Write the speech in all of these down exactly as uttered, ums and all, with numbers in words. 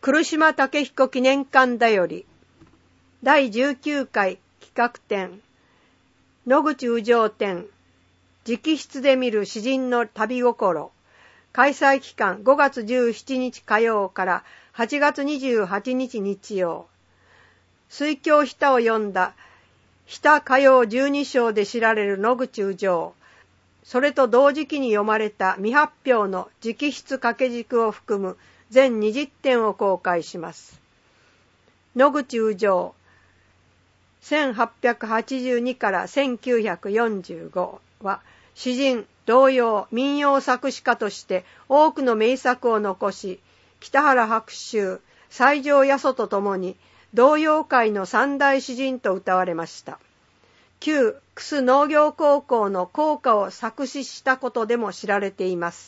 来島武彦記念館だよりだいじゅうきゅうかい企画展野口宇城展直筆で見る詩人の旅心開催期間ごがつじゅうしちにち火曜からはちがつにじゅうはちにち日曜。水郷日田を読んだ日田歌謡十二章で知られる野口宇城、それと同時期に読まれた未発表の直筆掛け軸を含む全にじゅってんを公開します。野口宇城、せんはっぴゃくはちじゅうにからせんきゅうひゃくよんじゅうごは詩人、童謡、民謡作詞家として多くの名作を残し、北原白秋、西条八十とともに童謡界の三大詩人と謳われました。旧楠農業高校の校歌を作詞したことでも知られています。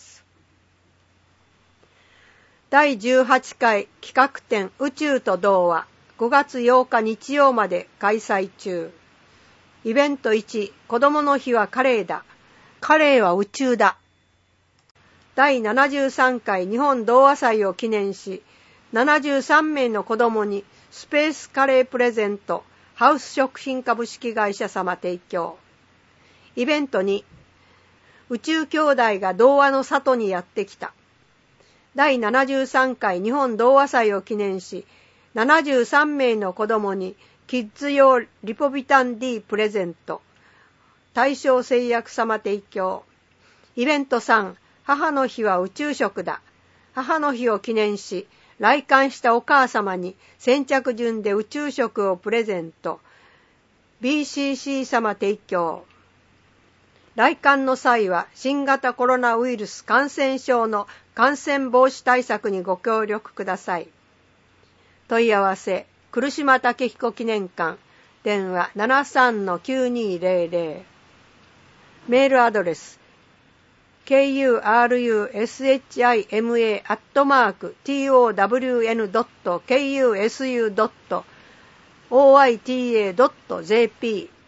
だいじゅうはちかい企画展宇宙と童話ごがつようか日曜まで開催中。イベントいち、子供の日はカレーだ。カレーは宇宙だ。だいななじゅうさんかい日本童話祭を記念し、ななじゅうさんめいの子供にスペースカレープレゼント、ハウス食品株式会社様提供。イベントに、宇宙兄弟が童話の里にやってきた。だいななじゅうさんかい日本童話祭を記念し、ななじゅうさんめいの子供にキッズ用リポビタン D プレゼント。大正製薬様提供。イベントさん、母の日は宇宙食だ。母の日を記念し、来館したお母様に先着順で宇宙食をプレゼント。ビーシーシー 様提供。来館の際は新型コロナウイルス感染症の感染防止対策にご協力ください。問い合わせ、来島武彦記念館、電話 ななさんのきゅうにーぜろぜろ。メールアドレス、ケーユーアールユーエスエイチアイエムエー アットマーク ティーオーダブリューエヌドットケーユーエスユードットオーアイティーエードットジェーピー